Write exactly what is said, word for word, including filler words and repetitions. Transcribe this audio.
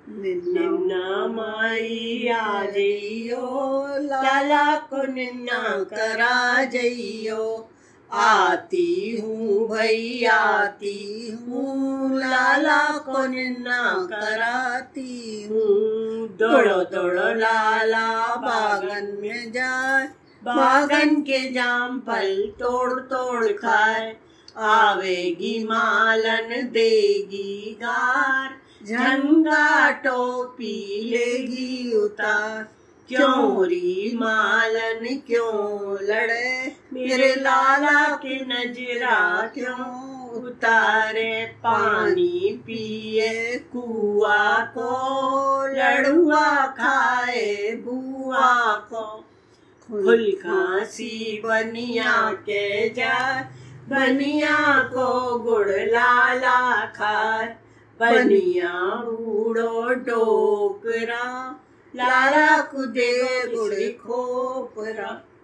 निन्ना माई आ जइयो, लाला को निन्ना करा जइयो। आती हूँ भई आती हूँ, लाला को निन्ना कराती हूँ। दौड़ो दौड़ो लाला बागन में जाए, बागन के जाम फल तोड़ तोड़ खाए। आवेगी मालन देगी गार, झंगा टोपी लेगी उतार। क्यों री मालन क्यों लड़े, मेरे लाला के नजरा क्यों उतारे। पानी पिए कुआ को, लड़ुआ खाए बुआ को। खुल खांसी बनिया के जाए, बनिया को गुड़ लाला खाए। बनिया बूढ़ो डोकरा, लाला को दे गुड़ खोपरा।